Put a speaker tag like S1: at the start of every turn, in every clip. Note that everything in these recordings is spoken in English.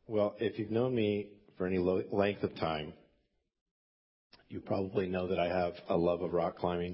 S1: Well, if you've known me for any length of time, you probably know that I have a love of rock climbing.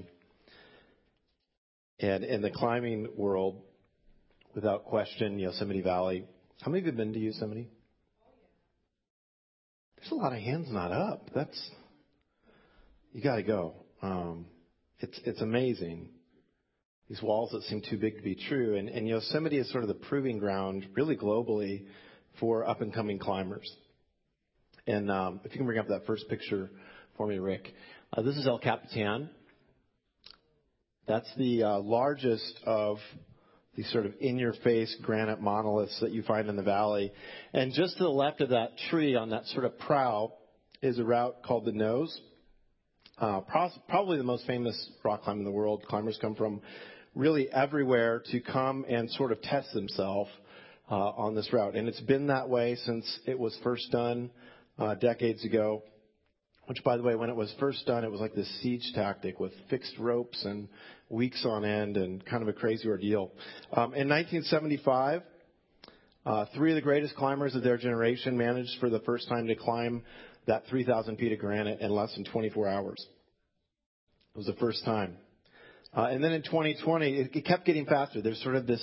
S1: And in the climbing world, without question, Yosemite Valley. How many of you have been to Yosemite? There's a lot of hands not up. You got to go. It's amazing. These walls that seem too big to be true. And Yosemite is sort of the proving ground, really globally, for up-and-coming climbers. And if you can bring up that first picture for me, Rick. This is El Capitan. That's the largest of these sort of in-your-face granite monoliths that you find in the valley. And just to the left of that tree on that sort of prow is a route called the Nose. Probably the most famous rock climb in the world. Climbers come from really everywhere to come and sort of test themselves on this route. And it's been that way since it was first done decades ago. Which, by the way, when it was first done, it was like this siege tactic with fixed ropes and weeks on end and kind of a crazy ordeal. In 1975, three of the greatest climbers of their generation managed for the first time to climb that 3,000 feet of granite in less than 24 hours. It was the first time. And then in 2020, it kept getting faster. There's sort of this,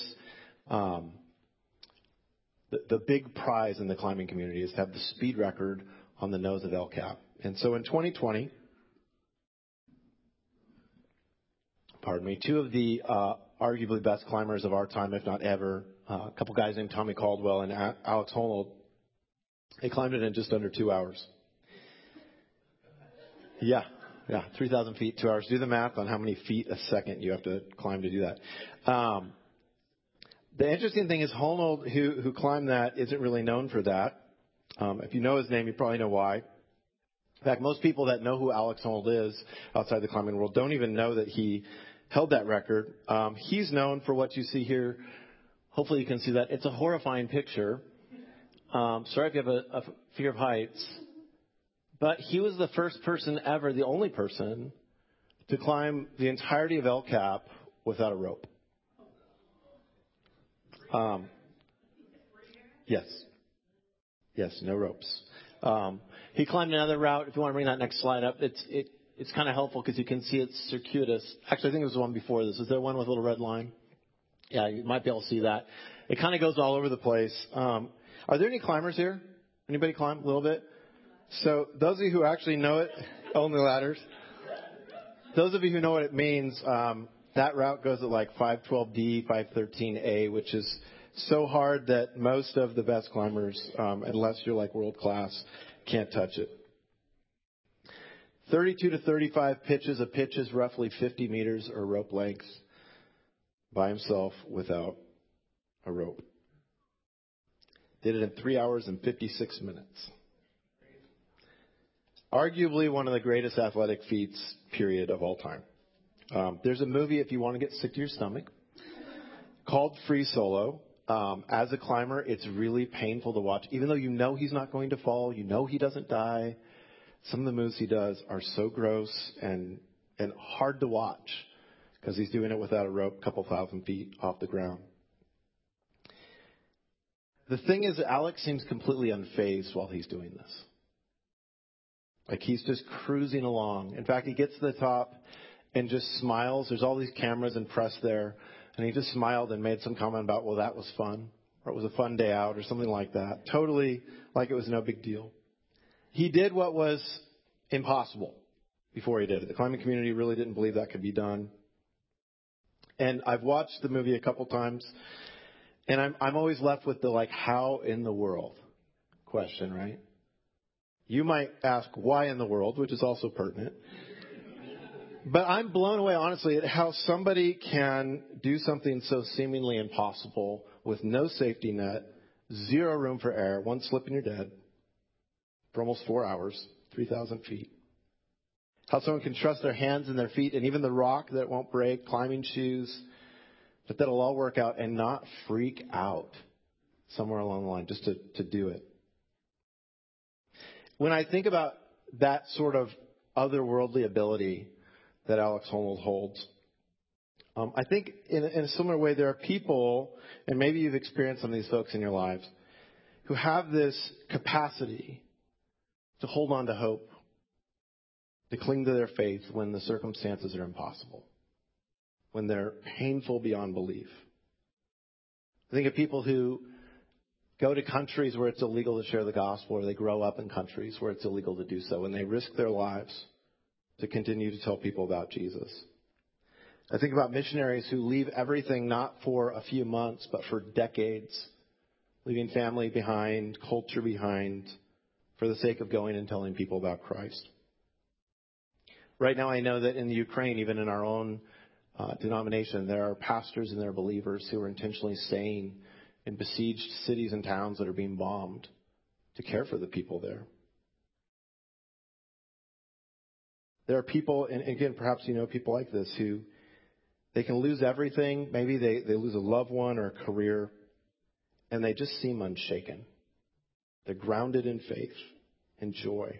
S1: the big prize in the climbing community is to have the speed record on the Nose of El Cap. And so in 2020, two of the arguably best climbers of our time, if not ever, a couple guys named Tommy Caldwell and Alex Honnold, they climbed it in just under 2 hours. Yeah, 3,000 feet, 2 hours. Do the math on how many feet a second you have to climb to do that. The interesting thing is Honnold, who climbed that, isn't really known for that. If you know his name, you probably know why. In fact, most people that know who Alex Honnold is outside the climbing world don't even know that he held that record. He's known for what you see here. Hopefully you can see that. It's a horrifying picture. Sorry if you have a fear of heights. But he was the first person ever, the only person, to climb the entirety of El Cap without a rope. Yes, no ropes. He climbed another route. If you want to bring that next slide up, it's kind of helpful because you can see it's circuitous. Actually, I think it was the one before this. Is there one with a little red line? Yeah, you might be able to see that. It kind of goes all over the place. Are there any climbers here? Anybody climb a little bit? So those of you who actually know it, only ladders. Those of you who know what it means, that route goes at like 512D, 513A, which is so hard that most of the best climbers, unless you're like world class, can't touch it. 32 to 35 pitches. A pitch is roughly 50 meters or rope lengths by himself without a rope. Did it in 3 hours and 56 minutes. Arguably one of the greatest athletic feats, period, of all time. There's a movie, if you want to get sick to your stomach, called Free Solo. As a climber, it's really painful to watch. Even though you know he's not going to fall, you know he doesn't die, some of the moves he does are so gross and hard to watch because he's doing it without a rope, a couple thousand feet off the ground. The thing is, Alex seems completely unfazed while he's doing this. Like he's just cruising along. In fact, he gets to the top and just smiles. There's all these cameras and press there. And he just smiled and made some comment about, well, that was fun. Or it was a fun day out or something like that. Totally like it was no big deal. He did what was impossible before he did it. The climbing community really didn't believe that could be done. And I've watched the movie a couple times. And I'm always left with the like, how in the world question, right? You might ask why in the world, which is also pertinent. But I'm blown away, honestly, at how somebody can do something so seemingly impossible with no safety net, zero room for error, one slip and you're dead, for almost 4 hours, 3,000 feet. How someone can trust their hands and their feet and even the rock that won't break, climbing shoes, but that'll all work out and not freak out somewhere along the line just to do it. When I think about that sort of otherworldly ability that Alex Honnold holds, I think in a similar way there are people, and maybe you've experienced some of these folks in your lives, who have this capacity to hold on to hope, to cling to their faith when the circumstances are impossible, when they're painful beyond belief. I think of people who go to countries where it's illegal to share the gospel, or they grow up in countries where it's illegal to do so, and they risk their lives to continue to tell people about Jesus. I think about missionaries who leave everything not for a few months, but for decades, leaving family behind, culture behind, for the sake of going and telling people about Christ. Right now, I know that in the Ukraine, even in our own denomination, there are pastors and there are believers who are intentionally staying in besieged cities and towns that are being bombed to care for the people there. There are people, and again, perhaps you know people like this, who they can lose everything. Maybe they lose a loved one or a career, and they just seem unshaken. They're grounded in faith and joy.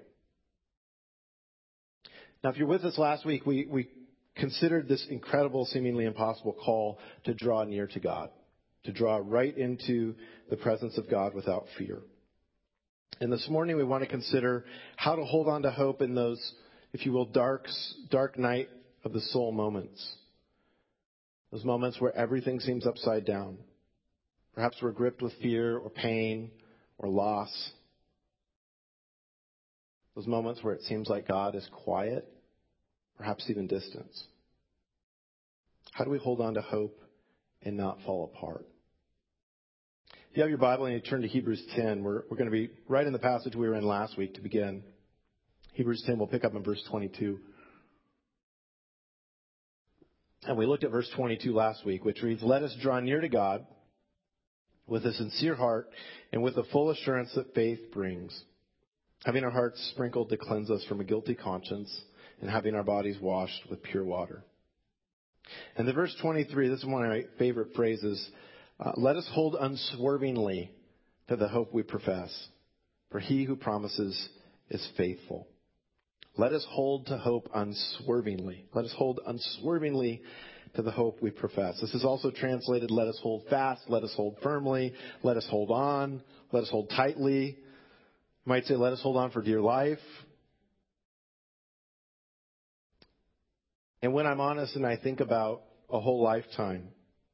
S1: Now, if you're with us last week, we considered this incredible, seemingly impossible call to draw near to God, to draw right into the presence of God without fear. And this morning we want to consider how to hold on to hope in those, if you will, dark night of the soul moments. Those moments where everything seems upside down. Perhaps we're gripped with fear or pain or loss. Those moments where it seems like God is quiet, perhaps even distant. How do we hold on to hope and not fall apart? If you have your Bible and you turn to Hebrews 10, we're going to be right in the passage we were in last week to begin. Hebrews 10, we'll pick up in verse 22. And we looked at verse 22 last week, which reads, "Let us draw near to God with a sincere heart and with the full assurance that faith brings, having our hearts sprinkled to cleanse us from a guilty conscience and having our bodies washed with pure water." And the verse 23, this is one of my favorite phrases, "Let us hold unswervingly to the hope we profess, for he who promises is faithful." Let us hold to hope unswervingly. Let us hold unswervingly to the hope we profess. This is also translated, let us hold fast, let us hold firmly, let us hold on, let us hold tightly. You might say, let us hold on for dear life. And when I'm honest and I think about a whole lifetime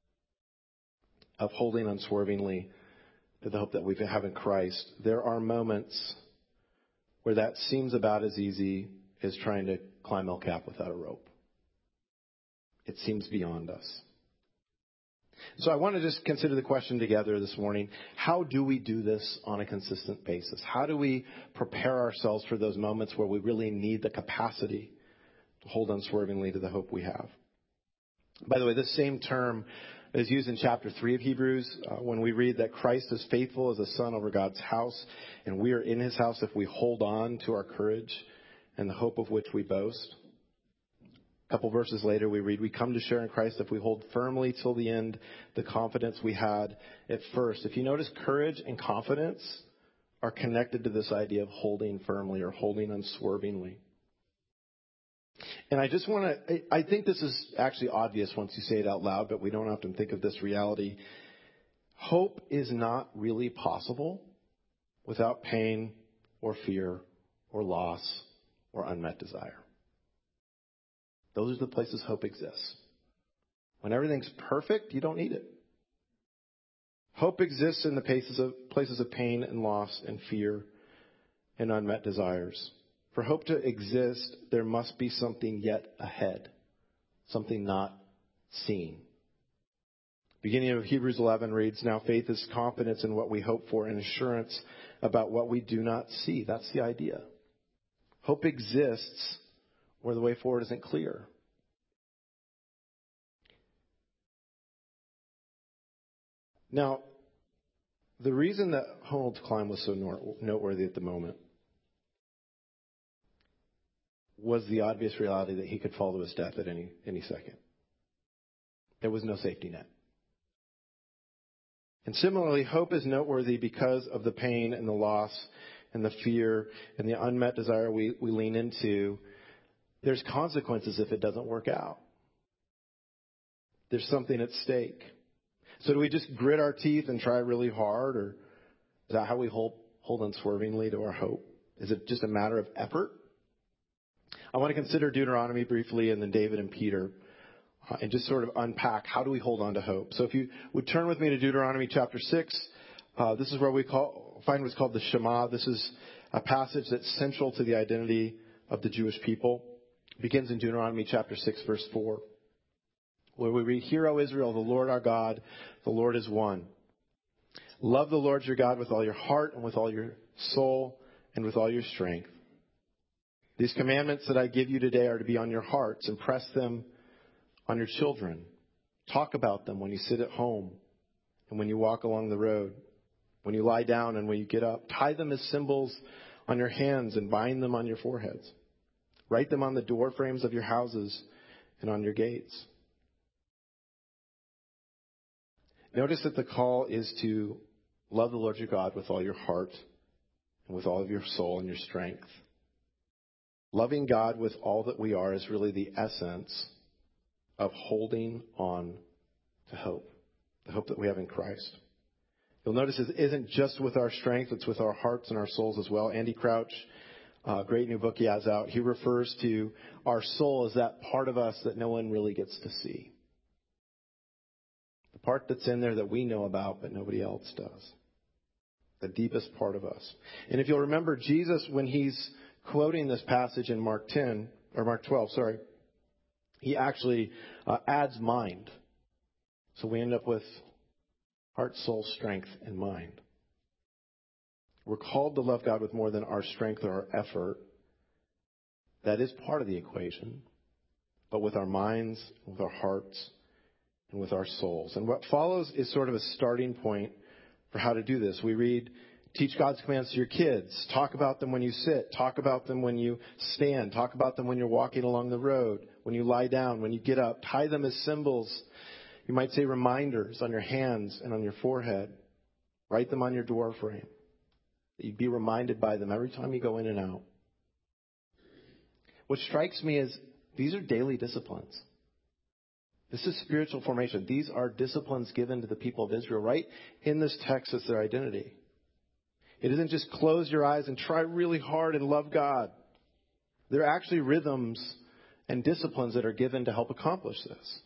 S1: of holding unswervingly to the hope that we have in Christ, there are moments where that seems about as easy as trying to climb El Cap without a rope. It seems beyond us. So I want to just consider the question together this morning. How do we do this on a consistent basis? How do we prepare ourselves for those moments where we really need the capacity to hold unswervingly to the hope we have? By the way, this same term is used in chapter 3 of Hebrews when we read that Christ is faithful as a son over God's house, and we are in his house if we hold on to our courage and the hope of which we boast. A couple verses later we read, "We come to share in Christ if we hold firmly till the end the confidence we had at first." If you notice, courage and confidence are connected to this idea of holding firmly or holding unswervingly. And I think this is actually obvious once you say it out loud, but we don't often think of this reality. Hope is not really possible without pain or fear or loss or unmet desire. Those are the places hope exists. When everything's perfect, you don't need it. Hope exists in the places of pain and loss and fear and unmet desires. For hope to exist, there must be something yet ahead, something not seen. Beginning of Hebrews 11 reads, "Now faith is confidence in what we hope for and assurance about what we do not see." That's the idea. Hope exists where the way forward isn't clear. Now, the reason that Ronald Klein was so noteworthy at the moment was the obvious reality that he could fall to his death at any second. There was no safety net. And similarly, hope is noteworthy because of the pain and the loss and the fear and the unmet desire we lean into. There's consequences if it doesn't work out. There's something at stake. So do we just grit our teeth and try really hard? Or Is that how we hold unswervingly to our hope? Is it just a matter of effort? I want to consider Deuteronomy briefly and then David and Peter and just sort of unpack how do we hold on to hope. So if you would turn with me to Deuteronomy chapter 6, this is where we find what's called the Shema. This is a passage that's central to the identity of the Jewish people. It begins in Deuteronomy chapter 6, verse 4, where we read, "Hear, O Israel, the Lord our God, the Lord is one. Love the Lord your God with all your heart and with all your soul and with all your strength. These commandments that I give you today are to be on your hearts. Impress them on your children. Talk about them when you sit at home and when you walk along the road, when you lie down and when you get up. Tie them as symbols on your hands and bind them on your foreheads. Write them on the door frames of your houses and on your gates." Notice that the call is to love the Lord your God with all your heart and with all of your soul and your strength. Loving God with all that we are is really the essence of holding on to hope, the hope that we have in Christ. You'll notice it isn't just with our strength, it's with our hearts and our souls as well. Andy Crouch, great new book he has out, he refers to our soul as that part of us that no one really gets to see. The part that's in there that we know about, but nobody else does. The deepest part of us. And if you'll remember, Jesus, when he's quoting this passage in Mark 12, he actually adds mind. So we end up with heart, soul, strength, and mind. We're called to love God with more than our strength or our effort. That is part of the equation. But with our minds, with our hearts, and with our souls. And what follows is sort of a starting point for how to do this. We read, teach God's commands to your kids. Talk about them when you sit. Talk about them when you stand. Talk about them when you're walking along the road, when you lie down, when you get up. Tie them as symbols. You might say reminders on your hands and on your forehead. Write them on your door frame. That you'd be reminded by them every time you go in and out. What strikes me is these are daily disciplines. This is spiritual formation. These are disciplines given to the people of Israel. Right in this text is their identity. It isn't just close your eyes and try really hard and love God. They're actually rhythms and disciplines that are given to help accomplish this.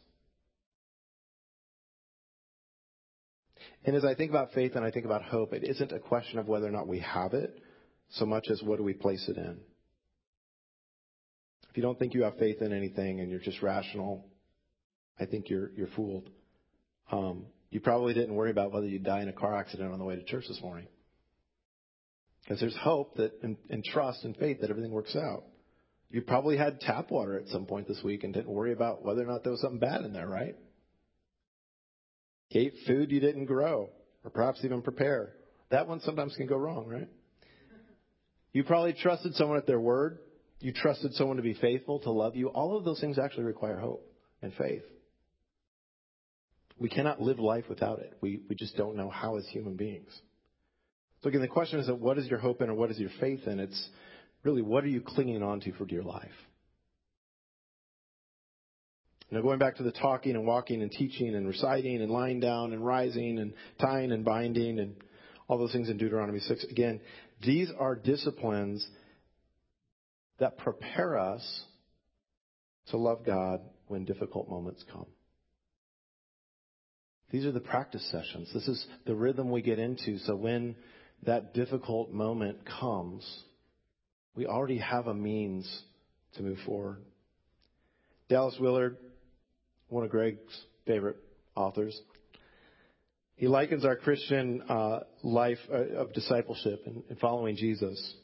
S1: And as I think about faith and I think about hope, it isn't a question of whether or not we have it, so much as what do we place it in. If you don't think you have faith in anything and you're just rational, I think you're fooled. You probably didn't worry about whether you'd die in a car accident on the way to church this morning. Because there's hope that and trust and faith that everything works out. You probably had tap water at some point this week and didn't worry about whether or not there was something bad in there, right? You ate food you didn't grow or perhaps even prepare. That one sometimes can go wrong, right? You probably trusted someone at their word. You trusted someone to be faithful, to love you. All of those things actually require hope and faith. We cannot live life without it. We just don't know how as human beings. So again, the question isn't what is your hope in or what is your faith in? It's really what are you clinging on to for dear life? Now going back to the talking and walking and teaching and reciting and lying down and rising and tying and binding and all those things in Deuteronomy 6. Again, these are disciplines that prepare us to love God when difficult moments come. These are the practice sessions. This is the rhythm we get into. So when that difficult moment comes, we already have a means to move forward. Dallas Willard, one of Greg's favorite authors, he likens our Christian life of discipleship and following Jesus.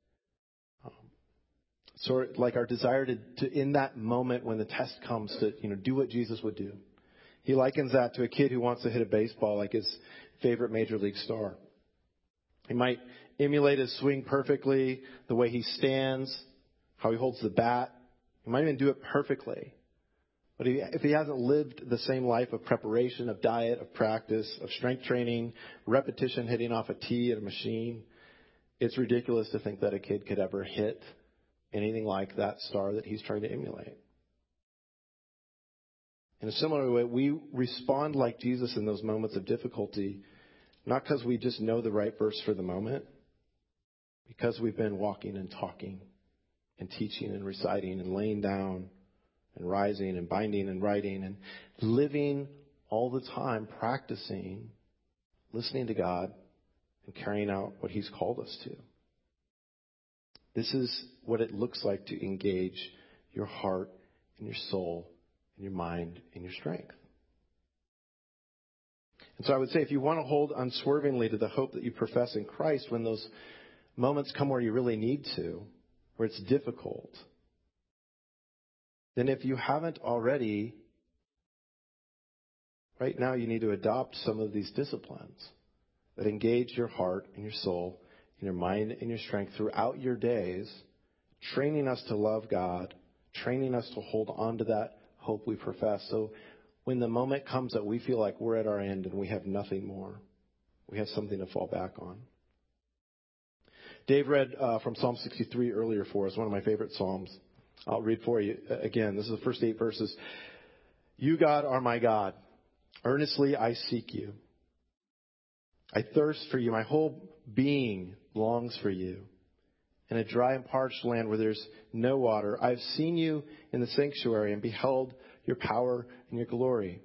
S1: Sort of like our desire to in that moment when the test comes to do what Jesus would do. He likens that to a kid who wants to hit a baseball like his favorite major league star. He might emulate his swing perfectly, the way he stands, how he holds the bat. He might even do it perfectly. But if he hasn't lived the same life of preparation, of diet, of practice, of strength training, repetition hitting off a tee at a machine, it's ridiculous to think that a kid could ever hit anything like that star that he's trying to emulate. In a similar way, we respond like Jesus in those moments of difficulty Not because we just know the right verse for the moment, because we've been walking and talking and teaching and reciting and laying down and rising and binding and writing and living all the time, practicing, listening to God and carrying out what He's called us to. This is what it looks like to engage your heart and your soul and your mind and your strength. And so I would say if you want to hold unswervingly to the hope that you profess in Christ when those moments come where you really need to, where it's difficult, then if you haven't already, right now you need to adopt some of these disciplines that engage your heart and your soul and your mind and your strength throughout your days, training us to love God, training us to hold on to that hope we profess. So when the moment comes that we feel like we're at our end and we have nothing more, we have something to fall back on. Dave read from Psalm 63 earlier for us, one of my favorite Psalms. I'll read for you again. This is the first 8 verses. You, God, are my God. Earnestly I seek you. I thirst for you. My whole being longs for you. In a dry and parched land where there's no water, I've seen you in the sanctuary and beheld your power and your glory.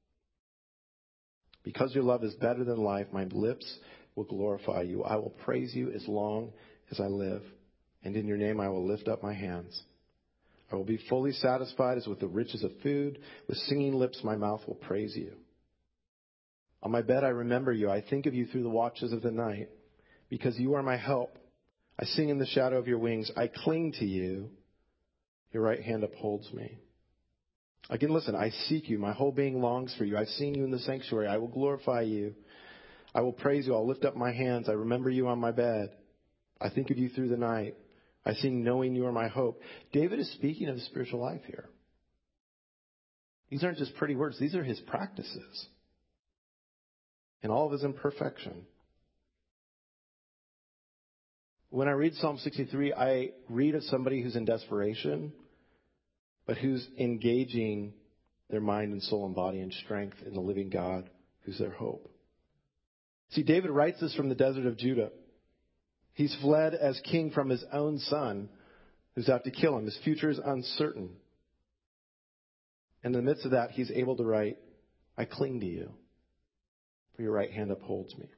S1: Because your love is better than life, my lips will glorify you. I will praise you as long as I live, and in your name I will lift up my hands. I will be fully satisfied as with the riches of food. With singing lips my mouth will praise you. On my bed I remember you. I think of you through the watches of the night. Because you are my help. I sing in the shadow of your wings. I cling to you. Your right hand upholds me. Again, listen, I seek you. My whole being longs for you. I've seen you in the sanctuary. I will glorify you. I will praise you. I'll lift up my hands. I remember you on my bed. I think of you through the night. I sing knowing you are my hope. David is speaking of his spiritual life here. These aren't just pretty words. These are his practices. And all of his imperfection. When I read Psalm 63, I read of somebody who's in desperation, but who's engaging their mind and soul and body and strength in the living God who's their hope. See, David writes this from the desert of Judah. He's fled as king from his own son who's out to kill him. His future is uncertain. In the midst of that, he's able to write, I cling to you, for your right hand upholds me.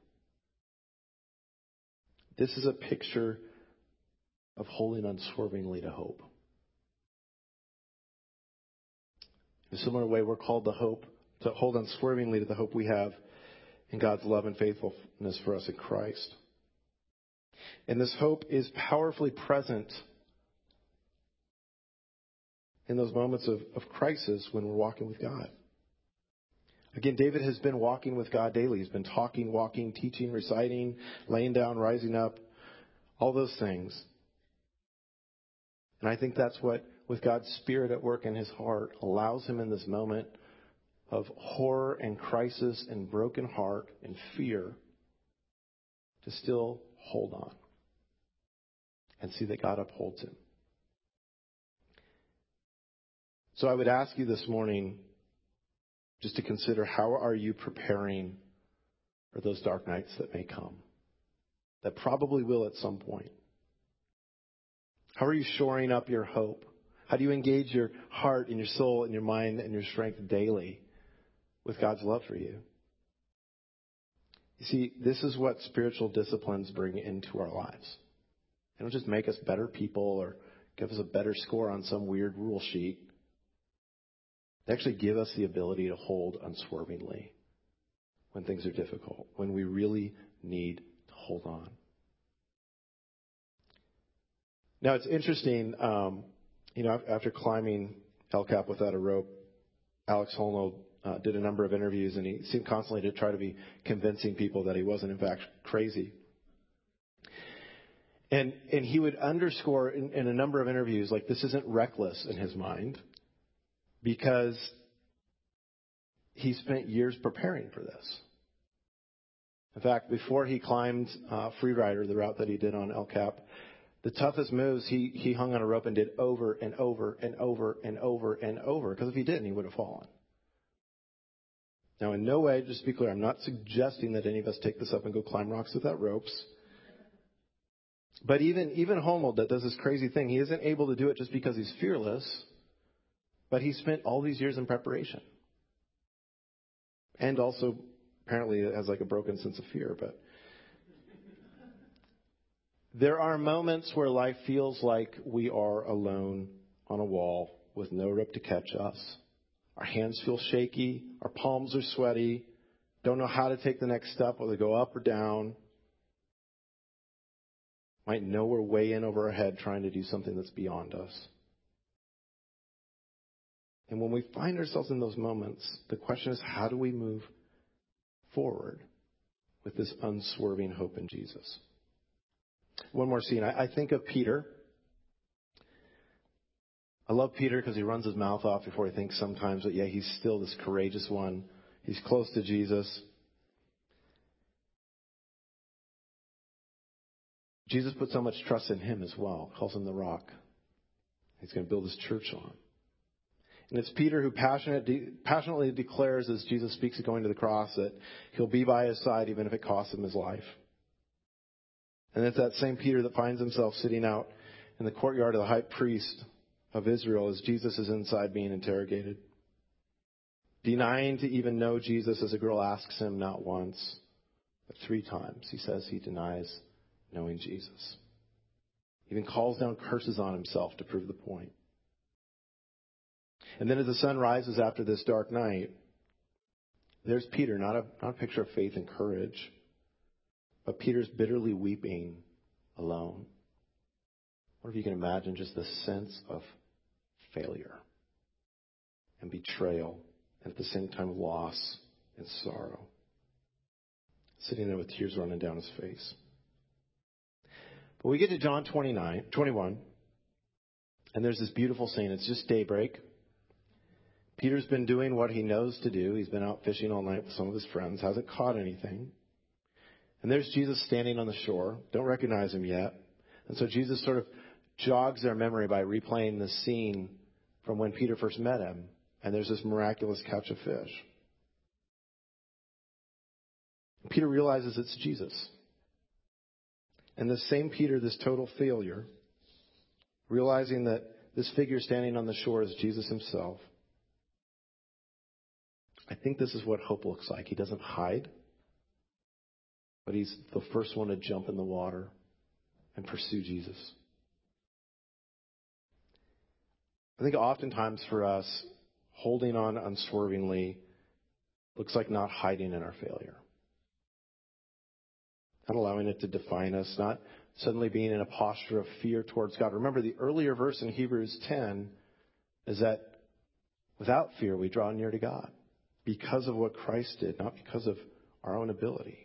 S1: This is a picture of holding unswervingly to hope. In a similar way, we're called to hold unswervingly to the hope we have in God's love and faithfulness for us in Christ. And this hope is powerfully present in those moments of crisis when we're walking with God. Again, David has been walking with God daily. He's been talking, walking, teaching, reciting, laying down, rising up, all those things. And I think that's what, with God's Spirit at work in his heart, allows him in this moment of horror and crisis and broken heart and fear to still hold on and see that God upholds him. So I would ask you this morning just to consider, how are you preparing for those dark nights that may come? That probably will at some point. How are you shoring up your hope? How do you engage your heart and your soul and your mind and your strength daily with God's love for you? You see, this is what spiritual disciplines bring into our lives. They don't just make us better people or give us a better score on some weird rule sheet. They actually give us the ability to hold unswervingly when things are difficult, when we really need to hold on. Now, it's interesting, after climbing El Cap without a rope, Alex Honnold did a number of interviews, and he seemed constantly to try to be convincing people that he wasn't, in fact, crazy. And he would underscore in a number of interviews, like, this isn't reckless in his mind, because he spent years preparing for this. In fact, before he climbed Freerider, the route that he did on El Cap, the toughest moves he hung on a rope and did over and over and over and over and over, because if he didn't, he would have fallen. Now, in no way, just to be clear, I'm not suggesting that any of us take this up and go climb rocks without ropes. But even Homold, that does this crazy thing, he isn't able to do it just because he's fearless, but he spent all these years in preparation. And also, apparently, has like a broken sense of fear. But there are moments where life feels like we are alone on a wall with no rope to catch us. Our hands feel shaky. Our palms are sweaty. Don't know how to take the next step, whether to go up or down. Might know we're way in over our head trying to do something that's beyond us. And when we find ourselves in those moments, the question is, how do we move forward with this unswerving hope in Jesus? One more scene. I think of Peter. I love Peter because he runs his mouth off before he thinks sometimes, but yeah, he's still this courageous one. He's close to Jesus. Jesus put so much trust in him as well. Calls him the rock. He's going to build his church on him. And it's Peter who passionately declares as Jesus speaks of going to the cross that he'll be by his side even if it costs him his life. And it's that same Peter that finds himself sitting out in the courtyard of the high priest of Israel as Jesus is inside being interrogated. Denying to even know Jesus as a girl asks him not once, but 3 times. He says he denies knowing Jesus. Even calls down curses on himself to prove the point. And then as the sun rises after this dark night, there's Peter, not a picture of faith and courage, but Peter's bitterly weeping alone. What if you can imagine just the sense of failure and betrayal and at the same time loss and sorrow. Sitting there with tears running down his face. But we get to John 21, and there's this beautiful scene. It's just daybreak. Peter's been doing what he knows to do. He's been out fishing all night with some of his friends, hasn't caught anything. And there's Jesus standing on the shore. Don't recognize him yet. And so Jesus sort of jogs their memory by replaying the scene from when Peter first met him. And there's this miraculous catch of fish. Peter realizes it's Jesus. And this same Peter, this total failure, realizing that this figure standing on the shore is Jesus himself. I think this is what hope looks like. He doesn't hide, but he's the first one to jump in the water and pursue Jesus. I think oftentimes for us, holding on unswervingly looks like not hiding in our failure. Not allowing it to define us, not suddenly being in a posture of fear towards God. Remember, the earlier verse in Hebrews 10 is that without fear we draw near to God because of what Christ did, not because of our own ability.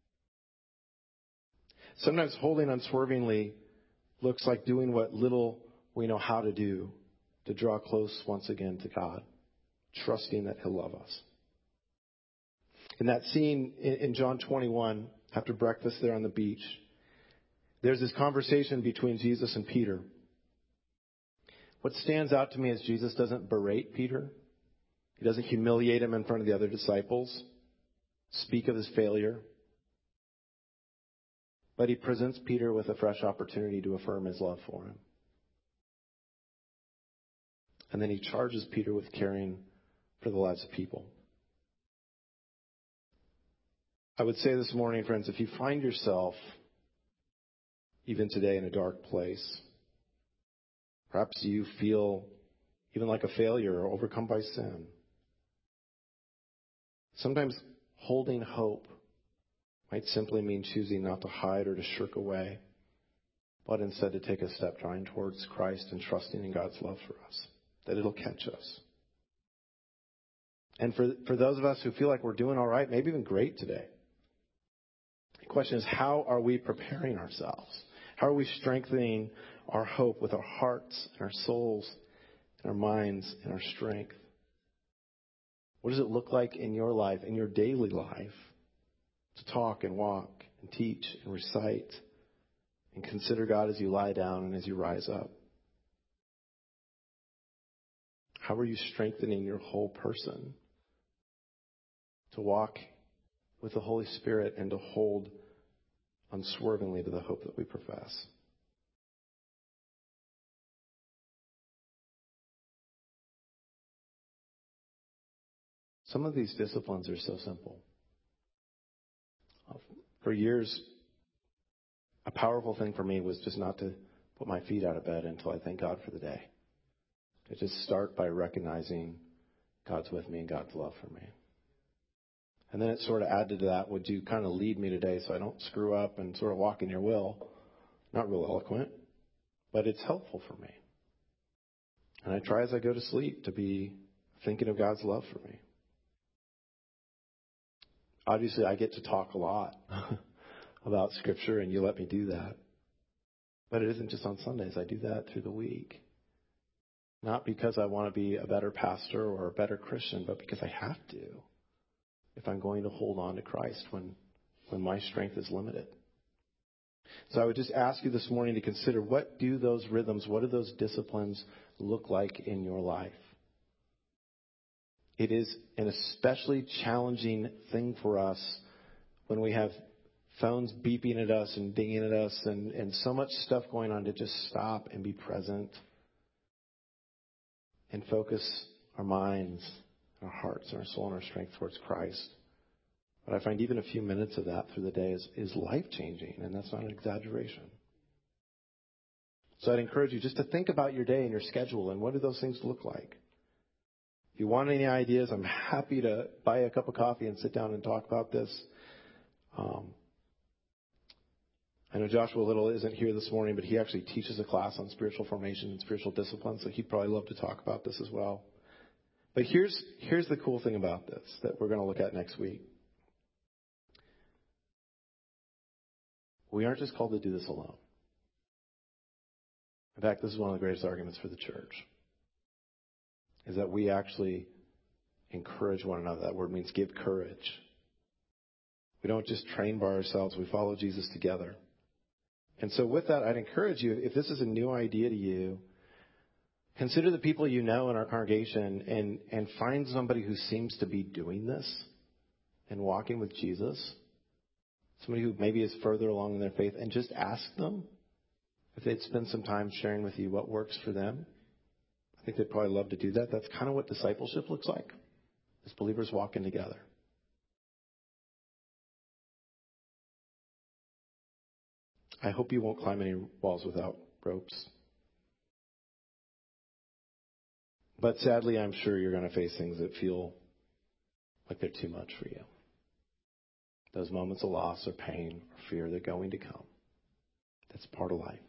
S1: Sometimes holding unswervingly looks like doing what little we know how to do to draw close once again to God, trusting that He'll love us. In that scene in John 21, after breakfast there on the beach, there's this conversation between Jesus and Peter. What stands out to me is Jesus doesn't berate Peter. He doesn't humiliate him in front of the other disciples, speak of his failure. But he presents Peter with a fresh opportunity to affirm his love for him. And then he charges Peter with caring for the lives of people. I would say this morning, friends, if you find yourself, even today, in a dark place, perhaps you feel even like a failure or overcome by sin. Sometimes holding hope might simply mean choosing not to hide or to shirk away, but instead to take a step drawing towards Christ and trusting in God's love for us, that it'll catch us. And for those of us who feel like we're doing all right, maybe even great today, the question is, how are we preparing ourselves? How are we strengthening our hope with our hearts and our souls and our minds and our strength? What does it look like in your life, in your daily life, to talk and walk and teach and recite and consider God as you lie down and as you rise up? How are you strengthening your whole person to walk with the Holy Spirit and to hold unswervingly to the hope that we profess. Some of these disciplines are so simple. For years, a powerful thing for me was just not to put my feet out of bed until I thank God for the day. To just start by recognizing God's with me and God's love for me. And then it sort of added to that, would you kind of lead me today so I don't screw up and sort of walk in your will? Not real eloquent, but it's helpful for me. And I try as I go to sleep to be thinking of God's love for me. Obviously, I get to talk a lot about Scripture, and you let me do that. But it isn't just on Sundays. I do that through the week. Not because I want to be a better pastor or a better Christian, but because I have to if I'm going to hold on to Christ when my strength is limited. So I would just ask you this morning to consider, what do those rhythms, what do those disciplines look like in your life? It is an especially challenging thing for us when we have phones beeping at us and dinging at us and so much stuff going on, to just stop and be present and focus our minds, our hearts, our soul, and our strength towards Christ. But I find even a few minutes of that through the day is life-changing, and that's not an exaggeration. So I'd encourage you just to think about your day and your schedule and what do those things look like. If you want any ideas, I'm happy to buy a cup of coffee and sit down and talk about this. I know Joshua Little isn't here this morning, but he actually teaches a class on spiritual formation and spiritual discipline, so he'd probably love to talk about this as well. But here's the cool thing about this that we're going to look at next week. We aren't just called to do this alone. In fact, this is one of the greatest arguments for the church, is that we actually encourage one another. That word means give courage. We don't just train by ourselves. We follow Jesus together. And so with that, I'd encourage you, if this is a new idea to you, consider the people you know in our congregation and find somebody who seems to be doing this and walking with Jesus. Somebody who maybe is further along in their faith, and just ask them if they'd spend some time sharing with you what works for them. I think they'd probably love to do that. That's kind of what discipleship looks like, as believers walking together. I hope you won't climb any walls without ropes. But sadly, I'm sure you're going to face things that feel like they're too much for you. Those moments of loss or pain or fear, they're going to come. That's part of life.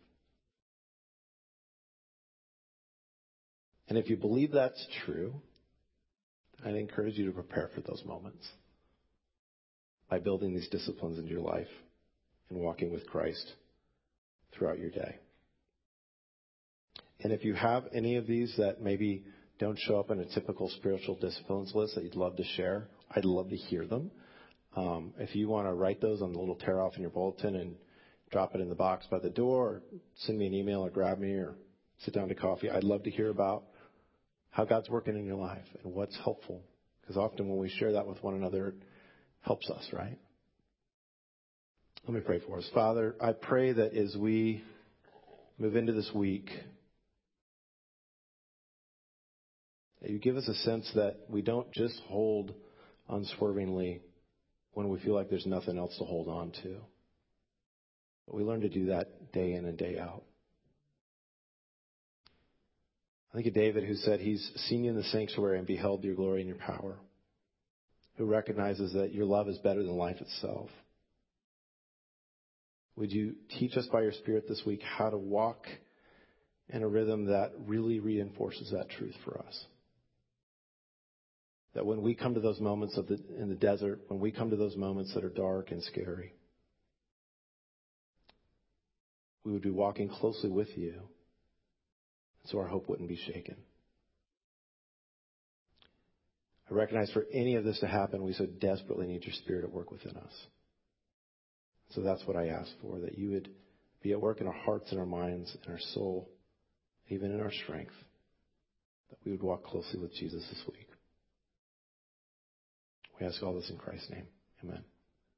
S1: And if you believe that's true, I'd encourage you to prepare for those moments by building these disciplines into your life and walking with Christ throughout your day. And if you have any of these that maybe don't show up in a typical spiritual disciplines list that you'd love to share, I'd love to hear them. If you want to write those on the little tear off in your bulletin and drop it in the box by the door, or send me an email or grab me or sit down to coffee, I'd love to hear about how God's working in your life and what's helpful. Because often when we share that with one another, it helps us, right? Let me pray for us. Father, I pray that as we move into this week, that you give us a sense that we don't just hold unswervingly when we feel like there's nothing else to hold on to. But we learn to do that day in and day out. I think of David, who said he's seen you in the sanctuary and beheld your glory and your power, who recognizes that your love is better than life itself. Would you teach us by your Spirit this week how to walk in a rhythm that really reinforces that truth for us? That when we come to those moments in the desert, when we come to those moments that are dark and scary, we would be walking closely with you, so our hope wouldn't be shaken. I recognize for any of this to happen, we so desperately need your Spirit at work within us. So that's what I ask for, that you would be at work in our hearts and our minds and our soul, even in our strength, that we would walk closely with Jesus this week. We ask all this in Christ's name. Amen.